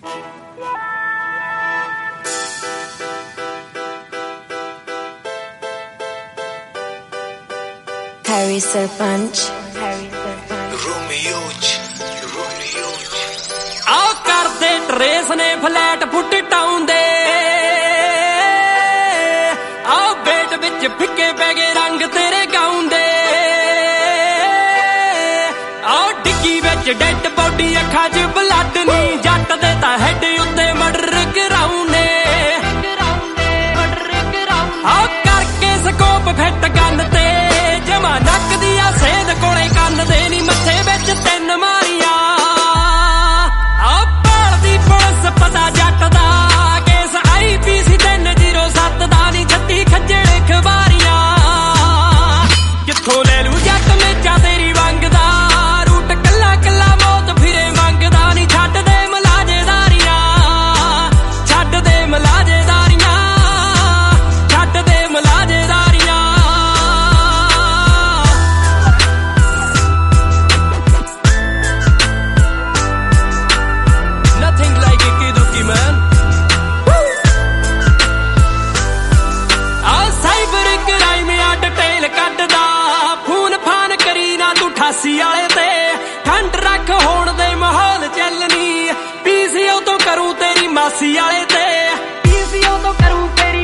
Harry Sarpanch आओ कर दे ट्रेस ने फ्लैट फुट टाउन दे आओ बेट विच फिक्के पै गए रंग तेरे गाउन दे आओ डिग्गी विच डेड बॉडी अखां च ब्लड नी जट दे तां हैड उत्ते मर्डर कराउने आओ करके स्कोप फिट गन ते जमा नक दिया सेध कोले कन दे नी मत्थे विच तिन मारिया पता जट दा केस IPC 307 दा नी जत्ती खज्जल खबारियां कित्थों ले लू जट मेचा तेरी वंग दा रूट कल्ला कल्ला मौत फिरे मंगदा नी छड्ड दे मलाजेदारियां छड्ड दे मलाजेदारियां छड्ड दे मलाजेदारियां nothing like man आ साइबर क्राइम आ डिटेल कटदा खून फान करी ना तू 88 वाले ते ठंड रख होण दे माहौल चलनी PCO तो करूं तेरी मासी वाले ते PCO तो करूं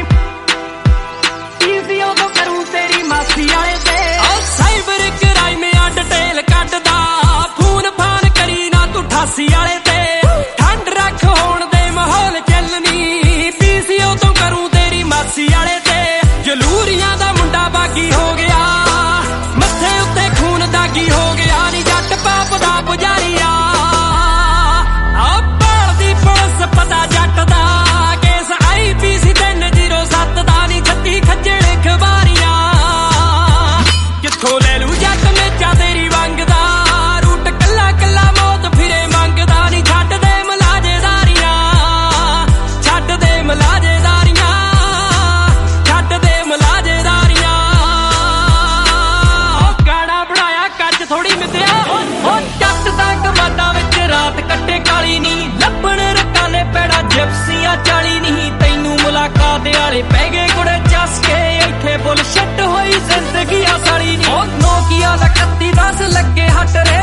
तेरी मासी वाले ते आ साइबर क्राइम आ डिटेल कटदा खून फान करी ना तू 88 वाले ते ठंड रख होण माहौल चलनी PCO तो करूं तेरी मासी वाले ते जलूरियां दा मुंडा बागी हो गया मत्थे उत्ते खून दागी हो गया नी जट पाप दा पुजारिया आ भालदी पुलिस पता जट दा केस IPC 307 दा नी जत्ती खज्जल खबारियां कित्थों ले लू जट मेचा तेरी वंग दा रूट कल्ला कल्ला मौत फिरे मंगदा नी छड्ड दे मलाजेदारियां छड्ड दे मलाजेदारियां छड्ड दे मलाजेदारियां गाना बनाया कच थोड़ी मित्या ओ जट दा कमादा विच रात कट्टे काली नी लभण रकाले पैड़ा जिप्सियां 40 नी तैनू मुलाकात वाले पै गए कुड़े चसके इत्थे बुलशट होई जिंदगी आ साली नी ओ नोकिया दा 3110 लगे हट रे